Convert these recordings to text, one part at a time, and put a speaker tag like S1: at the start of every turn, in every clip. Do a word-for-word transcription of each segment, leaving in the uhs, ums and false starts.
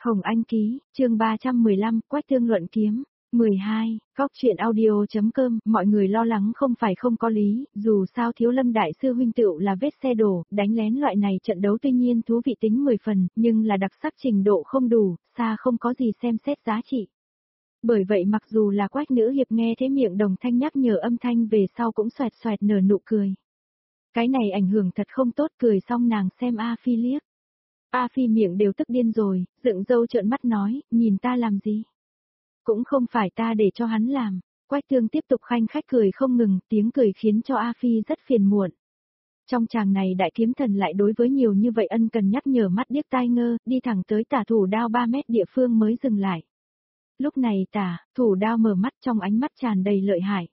S1: Hồng Anh ký, chương ba trăm mười lăm, Quách Tương luận kiếm. mười hai, Góc truyện audio.com, mọi người lo lắng không phải không có lý, dù sao Thiếu Lâm đại sư huynh tựu là vết xe đổ, đánh lén loại này trận đấu tuy nhiên thú vị tính mười phần, nhưng là đặc sắc trình độ không đủ, xa không có gì xem xét giá trị. Bởi vậy mặc dù là Quách nữ hiệp nghe thế miệng đồng thanh nhắc nhở âm thanh về sau cũng xoẹt xoẹt nở nụ cười. Cái này ảnh hưởng thật không tốt, cười xong nàng xem A Phi liếc. A Phi miệng đều tức điên rồi, dựng râu trợn mắt nói, nhìn ta làm gì? Cũng không phải ta để cho hắn làm. Quách Tương tiếp tục khanh khách cười không ngừng, tiếng cười khiến cho A Phi rất phiền muộn. Trong chàng này đại kiếm thần lại đối với nhiều như vậy ân cần nhắc nhở mắt điếc tai ngơ, đi thẳng tới tả thủ đao ba mét địa phương mới dừng lại. Lúc này tả, thủ đao mở mắt trong ánh mắt tràn đầy lợi hại.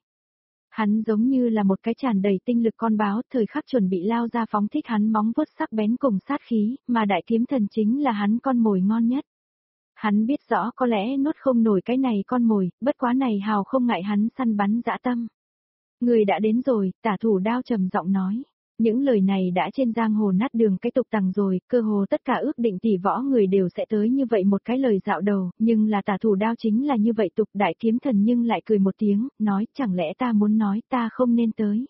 S1: Hắn giống như là một cái tràn đầy tinh lực con báo, thời khắc chuẩn bị lao ra phóng thích hắn móng vuốt sắc bén cùng sát khí, mà đại kiếm thần chính là hắn con mồi ngon nhất. Hắn biết rõ có lẽ nuốt không nổi cái này con mồi, bất quá này hào không ngại hắn săn bắn dã tâm. Người đã đến rồi, tả thủ đao trầm giọng nói. Những lời này đã trên giang hồ nát đường cái tục tằng rồi, cơ hồ tất cả ước định tỷ võ người đều sẽ tới như vậy một cái lời dạo đầu, nhưng là tả thủ đao chính là như vậy tục, đại kiếm thần nhưng lại cười một tiếng, nói chẳng lẽ ta muốn nói ta không nên tới.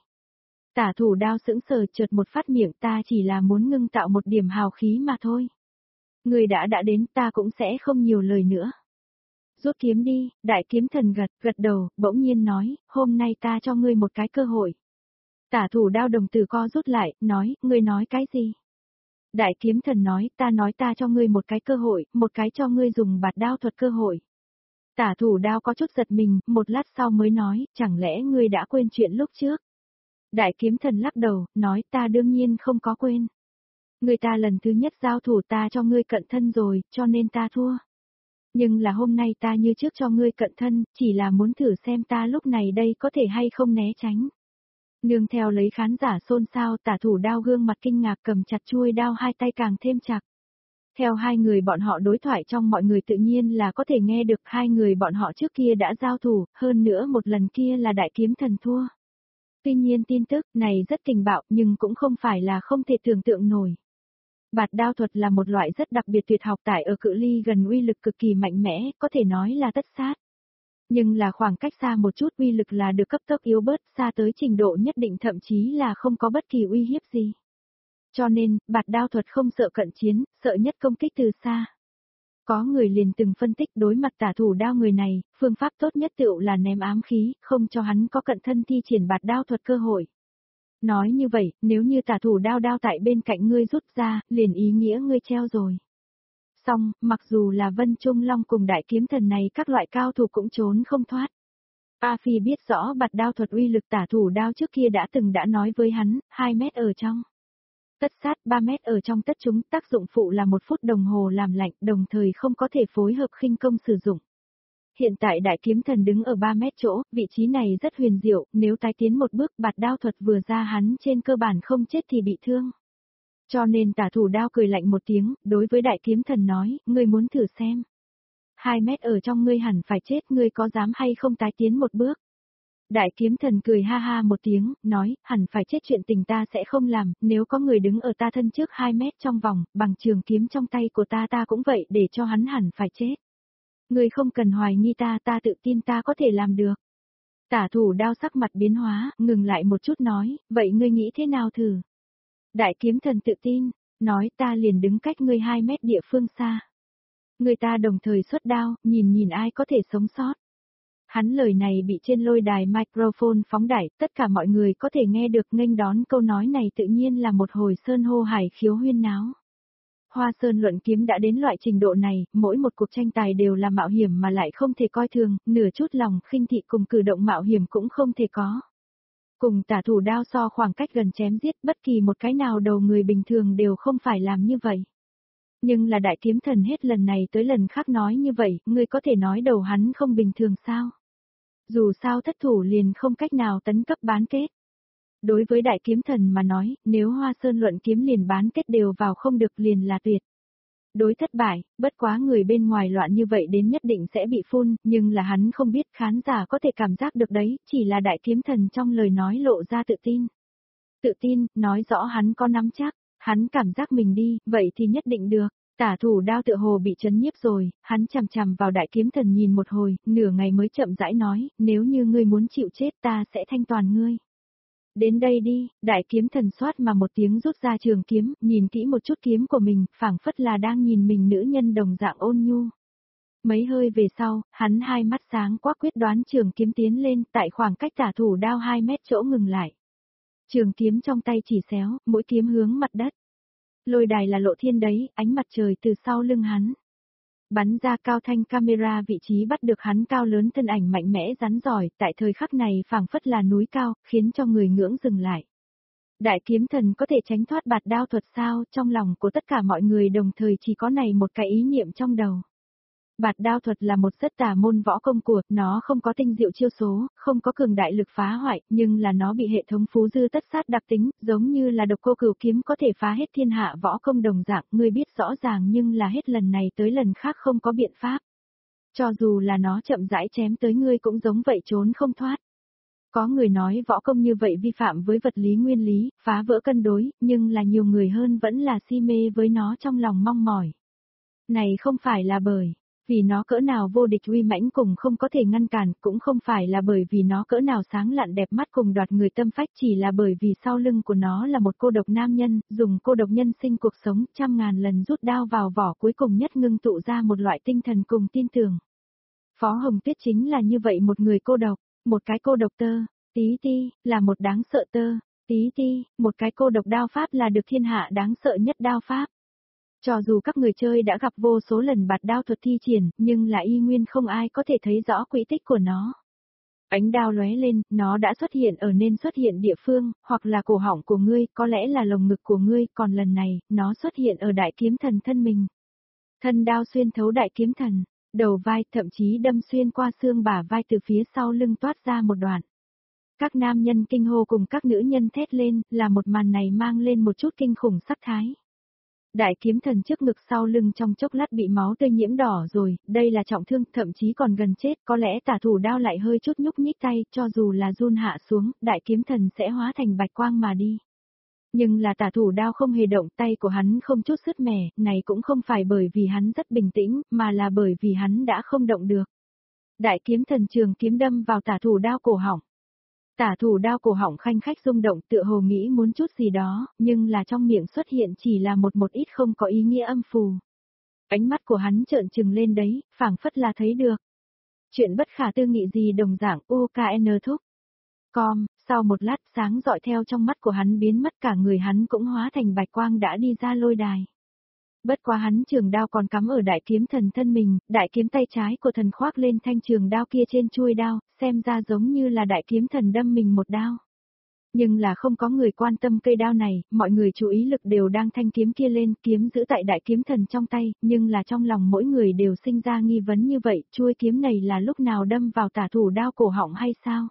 S1: Tả thủ đao sững sờ chợt một phát miệng, ta chỉ là muốn ngưng tạo một điểm hào khí mà thôi. Người đã đã đến, ta cũng sẽ không nhiều lời nữa. Rút kiếm đi, đại kiếm thần gật, gật đầu, bỗng nhiên nói, hôm nay ta cho ngươi một cái cơ hội. Tả thủ đao đồng tử co rút lại, nói, ngươi nói cái gì? Đại kiếm thần nói, ta nói ta cho ngươi một cái cơ hội, một cái cho ngươi dùng bạt đao thuật cơ hội. Tả thủ đao có chút giật mình, một lát sau mới nói, chẳng lẽ ngươi đã quên chuyện lúc trước? Đại kiếm thần lắc đầu, nói, ta đương nhiên không có quên. Người ta lần thứ nhất giao thủ ta cho ngươi cận thân rồi, cho nên ta thua. Nhưng là hôm nay ta như trước cho ngươi cận thân, chỉ là muốn thử xem ta lúc này đây có thể hay không né tránh. Nương theo lấy khán giả xôn xao, tả thủ đao gương mặt kinh ngạc cầm chặt chuôi đao hai tay càng thêm chặt. Theo hai người bọn họ đối thoại trong mọi người tự nhiên là có thể nghe được hai người bọn họ trước kia đã giao thủ, hơn nữa một lần kia là đại kiếm thần thua. Tuy nhiên tin tức này rất tình bạo nhưng cũng không phải là không thể tưởng tượng nổi. Bạt đao thuật là một loại rất đặc biệt tuyệt học tải ở cự ly gần uy lực cực kỳ mạnh mẽ, có thể nói là tất sát. Nhưng là khoảng cách xa một chút uy lực là được cấp tốc yếu bớt, xa tới trình độ nhất định thậm chí là không có bất kỳ uy hiếp gì. Cho nên, bạt đao thuật không sợ cận chiến, sợ nhất công kích từ xa. Có người liền từng phân tích đối mặt tả thủ đao người này, phương pháp tốt nhất tựu là ném ám khí, không cho hắn có cận thân thi triển bạt đao thuật cơ hội. Nói như vậy, nếu như tả thủ đao đao tại bên cạnh ngươi rút ra, liền ý nghĩa ngươi treo rồi. Xong, mặc dù là Vân Trung Long cùng đại kiếm thần này các loại cao thủ cũng trốn không thoát. A Phi biết rõ bạt đao thuật uy lực tả thủ đao trước kia đã từng đã nói với hắn, hai mét ở trong. Tất sát ba mét ở trong tất chúng, tác dụng phụ là một phút đồng hồ làm lạnh, đồng thời không có thể phối hợp khinh công sử dụng. Hiện tại đại kiếm thần đứng ở ba mét chỗ, vị trí này rất huyền diệu, nếu tái tiến một bước bạt đao thuật vừa ra hắn trên cơ bản không chết thì bị thương. Cho nên tả thủ đao cười lạnh một tiếng, đối với đại kiếm thần nói, ngươi muốn thử xem. Hai mét ở trong ngươi hẳn phải chết, ngươi có dám hay không tái tiến một bước. Đại kiếm thần cười ha ha một tiếng, nói, hẳn phải chết chuyện tình ta sẽ không làm, nếu có người đứng ở ta thân trước hai mét trong vòng, bằng trường kiếm trong tay của ta ta cũng vậy để cho hắn hẳn phải chết. Ngươi không cần hoài nghi ta, ta tự tin ta có thể làm được. Tả thủ đao sắc mặt biến hóa, ngừng lại một chút nói, vậy ngươi nghĩ thế nào thử? Đại kiếm thần tự tin, nói ta liền đứng cách ngươi hai mét địa phương xa. Người ta đồng thời xuất đao, nhìn nhìn ai có thể sống sót. Hắn lời này bị trên lôi đài microphone phóng đại, tất cả mọi người có thể nghe được nghênh đón câu nói này tự nhiên là một hồi sơn hô hải khiếu huyên náo. Hoa Sơn luận kiếm đã đến loại trình độ này, mỗi một cuộc tranh tài đều là mạo hiểm mà lại không thể coi thường, nửa chút lòng khinh thị cùng cử động mạo hiểm cũng không thể có. Cùng tả thủ đao so khoảng cách gần chém giết bất kỳ một cái nào đầu người bình thường đều không phải làm như vậy. Nhưng là đại kiếm thần hết lần này tới lần khác nói như vậy, ngươi có thể nói đầu hắn không bình thường sao? Dù sao thất thủ liền không cách nào tấn cấp bán kết. Đối với đại kiếm thần mà nói, nếu Hoa Sơn luận kiếm liền bán kết đều vào không được liền là tuyệt. Đối thất bại, bất quá người bên ngoài loạn như vậy đến nhất định sẽ bị phun, nhưng là hắn không biết khán giả có thể cảm giác được đấy, chỉ là đại kiếm thần trong lời nói lộ ra tự tin. Tự tin, nói rõ hắn có nắm chắc, hắn cảm giác mình đi, vậy thì nhất định được. Tả thủ đao tựa hồ bị chấn nhiếp rồi, hắn chằm chằm vào đại kiếm thần nhìn một hồi, nửa ngày mới chậm rãi nói, nếu như ngươi muốn chịu chết ta sẽ thanh toàn ngươi. Đến đây đi, đại kiếm thần xoát mà một tiếng rút ra trường kiếm, nhìn kỹ một chút kiếm của mình, phảng phất là đang nhìn mình nữ nhân đồng dạng ôn nhu. Mấy hơi về sau, hắn hai mắt sáng quắc quyết đoán trường kiếm tiến lên, tại khoảng cách tả thủ đao hai mét chỗ ngừng lại. Trường kiếm trong tay chỉ xéo, mũi kiếm hướng mặt đất. Lôi đài là lộ thiên đấy, ánh mặt trời từ sau lưng hắn. Bắn ra cao thanh camera vị trí bắt được hắn cao lớn thân ảnh mạnh mẽ rắn giỏi, tại thời khắc này phảng phất là núi cao, khiến cho người ngưỡng dừng lại. Đại kiếm thần có thể tránh thoát bạt đao thuật sao, trong lòng của tất cả mọi người đồng thời chỉ có này một cái ý niệm trong đầu. Bạt đao thuật là một rất tà môn võ công của, nó không có tinh diệu chiêu số, không có cường đại lực phá hoại, nhưng là nó bị hệ thống phú dư tất sát đặc tính, giống như là độc cô cửu kiếm có thể phá hết thiên hạ võ công đồng dạng, ngươi biết rõ ràng nhưng là hết lần này tới lần khác không có biện pháp. Cho dù là nó chậm rãi chém tới ngươi cũng giống vậy trốn không thoát. Có người nói võ công như vậy vi phạm với vật lý nguyên lý, phá vỡ cân đối, nhưng là nhiều người hơn vẫn là si mê với nó trong lòng mong mỏi. Này không phải là bởi vì nó cỡ nào vô địch uy mãnh cùng không có thể ngăn cản, cũng không phải là bởi vì nó cỡ nào sáng lạn đẹp mắt cùng đoạt người tâm phách, chỉ là bởi vì sau lưng của nó là một cô độc nam nhân, dùng cô độc nhân sinh cuộc sống trăm ngàn lần rút đao vào vỏ cuối cùng nhất ngưng tụ ra một loại tinh thần cùng tin tưởng. Phó Hồng Tuyết chính là như vậy một người cô độc, một cái cô độc tơ, tí ti, là một đáng sợ tơ, tí ti, một cái cô độc đao pháp là được thiên hạ đáng sợ nhất đao pháp. Cho dù các người chơi đã gặp vô số lần bạt đao thuật thi triển, nhưng là y nguyên không ai có thể thấy rõ quỹ tích của nó. Ánh đao lóe lên, nó đã xuất hiện ở nên xuất hiện địa phương, hoặc là cổ họng của ngươi, có lẽ là lồng ngực của ngươi, còn lần này, nó xuất hiện ở đại kiếm thần thân mình. Thân đao xuyên thấu đại kiếm thần, đầu vai, thậm chí đâm xuyên qua xương bả vai từ phía sau lưng toát ra một đoạn. Các nam nhân kinh hô cùng các nữ nhân thét lên, là một màn này mang lên một chút kinh khủng sắc thái. Đại kiếm thần trước ngực sau lưng trong chốc lát bị máu tươi nhiễm đỏ rồi, đây là trọng thương, thậm chí còn gần chết, có lẽ tả thủ đao lại hơi chút nhúc nhích tay, cho dù là run hạ xuống, đại kiếm thần sẽ hóa thành bạch quang mà đi. Nhưng là tả thủ đao không hề động, tay của hắn không chút sứt mẻ, này cũng không phải bởi vì hắn rất bình tĩnh, mà là bởi vì hắn đã không động được. Đại kiếm thần trường kiếm đâm vào tả thủ đao cổ họng. Tả thủ đao cổ họng khanh khách rung động tựa hồ nghĩ muốn chút gì đó, nhưng là trong miệng xuất hiện chỉ là một một ít không có ý nghĩa âm phù. Ánh mắt của hắn trợn trừng lên đấy, phảng phất là thấy được. Chuyện bất khả tư nghị gì đồng dạng u ca en thúc. Com, sau một lát sáng dọi theo trong mắt của hắn biến mất cả người hắn cũng hóa thành bạch quang đã đi ra lôi đài. Bất quá hắn trường đao còn cắm ở đại kiếm thần thân mình, đại kiếm tay trái của thần khoác lên thanh trường đao kia trên chuôi đao, xem ra giống như là đại kiếm thần đâm mình một đao. Nhưng là không có người quan tâm cây đao này, mọi người chú ý lực đều đang thanh kiếm kia lên, kiếm giữ tại đại kiếm thần trong tay, nhưng là trong lòng mỗi người đều sinh ra nghi vấn như vậy, chuôi kiếm này là lúc nào đâm vào tả thủ đao cổ họng hay sao?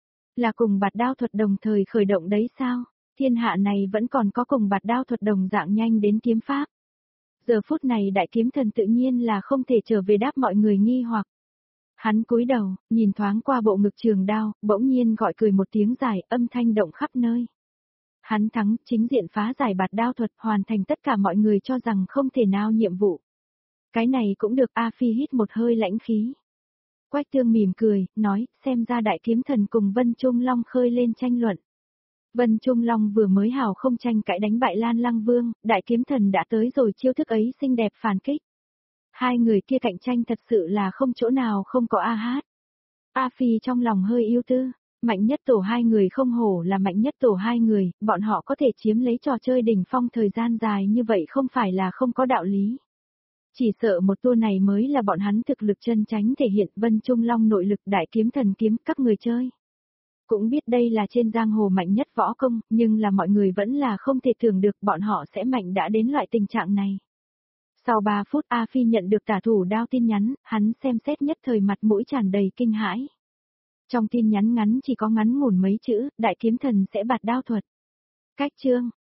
S1: Là cùng bạt đao thuật đồng thời khởi động đấy sao? Thiên hạ này vẫn còn có cùng bạt đao thuật đồng dạng nhanh đến kiếm pháp. Giờ phút này đại kiếm thần tự nhiên là không thể trở về đáp mọi người nghi hoặc. Hắn cúi đầu, nhìn thoáng qua bộ ngực trường đao, bỗng nhiên gọi cười một tiếng dài, âm thanh động khắp nơi. Hắn thắng, chính diện phá giải bạt đao thuật, hoàn thành tất cả mọi người cho rằng không thể nào nhiệm vụ. Cái này cũng được. A Phi hít một hơi lãnh khí. Quách Tương mỉm cười, nói, xem ra đại kiếm thần cùng Vân Trung Long khơi lên tranh luận. Vân Trung Long vừa mới hào không tranh cãi đánh bại Lan Lăng Vương, đại kiếm thần đã tới rồi chiêu thức ấy xinh đẹp phản kích. Hai người kia cạnh tranh thật sự là không chỗ nào không có a hát. A Phi trong lòng hơi yêu tư, mạnh nhất tổ hai người không hổ là mạnh nhất tổ hai người, bọn họ có thể chiếm lấy trò chơi đỉnh phong thời gian dài như vậy không phải là không có đạo lý. Chỉ sợ một tour này mới là bọn hắn thực lực chân chánh thể hiện. Vân Trung Long nội lực đại kiếm thần kiếm các người chơi. Cũng biết đây là trên giang hồ mạnh nhất võ công, nhưng là mọi người vẫn là không thể tưởng được bọn họ sẽ mạnh đã đến loại tình trạng này. Sau ba phút A Phi nhận được tả thủ đao tin nhắn, hắn xem xét nhất thời mặt mũi tràn đầy kinh hãi. Trong tin nhắn ngắn chỉ có ngắn ngủn mấy chữ, đại kiếm thần sẽ bạt đao thuật. Cách chương